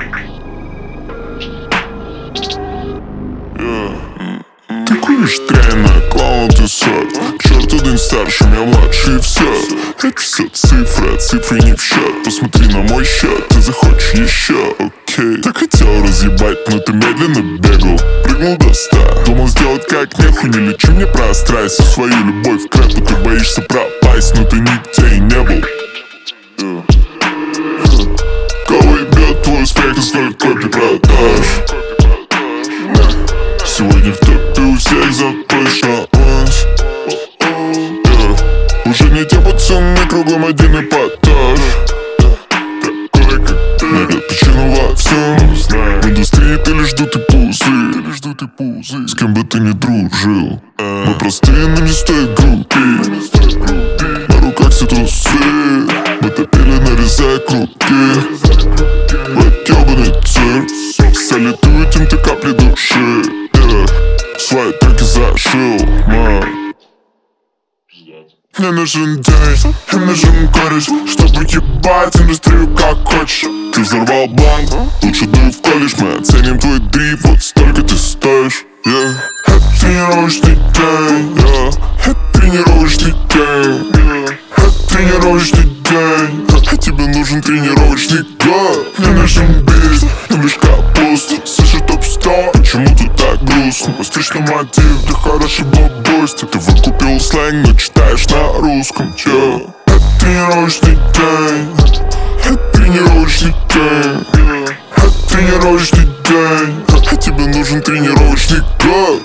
Ты куришь тройной, клоун ты сот. Черт, один старше, я младший, и все. Это все цифры, а цифры не в счет. Посмотри на мой счет, ты захочешь еще, окей. Так хотел разъебать, но ты медленно бегал. Прыгнул до 100, думал сделать как нехуй. Не лечи мне про страсть и свою любовь к рэпу. Ты боишься пропасть, но ты нигде и не был. Кого ебет твой успех и сколько копий продаж? Сегодня в топе у всех заточно нас. Уже не те пацаны, кругом один эпатаж. Такой как ты, найдет причину во всем. В индустрии ты лишь дутый пузырь. С кем бы ты ни дружил, мы простые, но не стоит грубить. На руках все трусы, мы топили, нарезая круги. Вот ёбаный цирк, салютуют им ты капли души. Свои треки зашил, мам. Мне нужен день, мне нужен кореш, чтобы ебать индустрию как хочешь. Ты взорвал банк, лучше дуй в колледж. Мы оценим твой дрифт, вот столько ты стоишь. Это тренировочный день, это тренировочный день, это тренировочный день. А тебе нужен тренировочный год. Мне нужен бит, им лишь капусту. Слышишь топ-100, почему ты так грустно? Встречный мотив, ты хороший бабости. Ты выкупил сленг, но читаешь на русском. Это тренировочный день, это тренировочный день, это тренировочный день. А тебе нужен тренировочный год.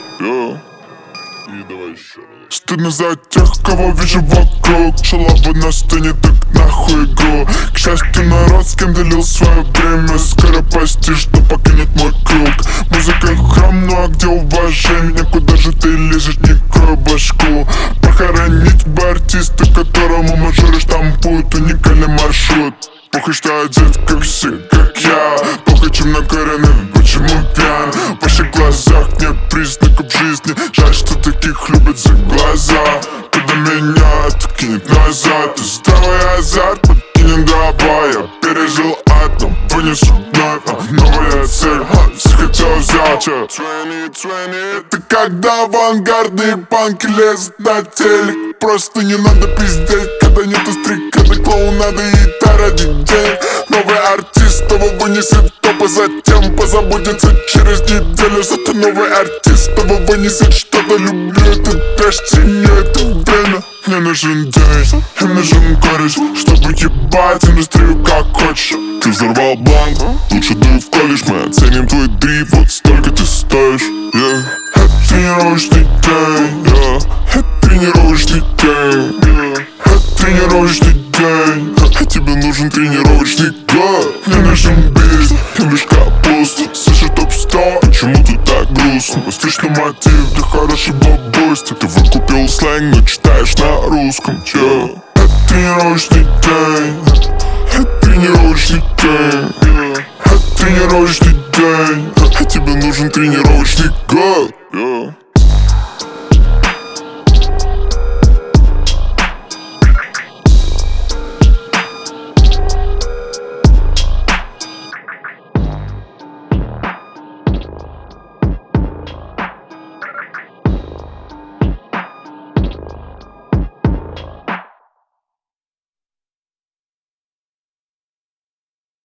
Стыдно за тех, кого вижу вокруг. Шалавы на сцене, так нахуй игру. К счастью, народ, с кем делил свое время, скоро постишь, но покинет мой круг. Музыка храм, ну а где уважение? Куда же ты лезешь, не крой башку? Похоронить бы артиста, которому мажоры штампуют уникальный маршрут. Похуй, что одет как все, как я. Похуй, чем накоренный, почему пьян. В ваших глазах нет признаков жизни. Жаль, что таких любят за глаза. Когда меня откинет назад, и здравый азарт покинет дрова. Я пережил ад, но вынесу вновь. Новая цель, захотел взять. 2020. Это когда авангардные панки лезут на телек. Просто не надо пиздеть, когда нету стрик, когда клоунада и та ради денег. Новый артист его вынесет топ, а затем позаботится через неделю. Зато новый артист его вынесет что-то. Люблю этот трэш, ценю это время. Мне нужен день, им нужен кореш, чтобы ебать индустрию как хочешь. Ты взорвал банк, лучше дуй в колледж. Мы оценим твой дрифт, вот столько ты стоишь. Это тренировочный день, это тренировочный день, это тренировочный день. А тебе нужен тренировочный год. Мне нужен бит, им лишь капусту. Слышишь топ-100, почему ты так грустно? Встречный мотив, ты хороший бабости. Ты выкупил сленг, но читаешь на русском. Это тренировочный день, это тренировочный день, это тренировочный день. А тебе нужен тренировочный год.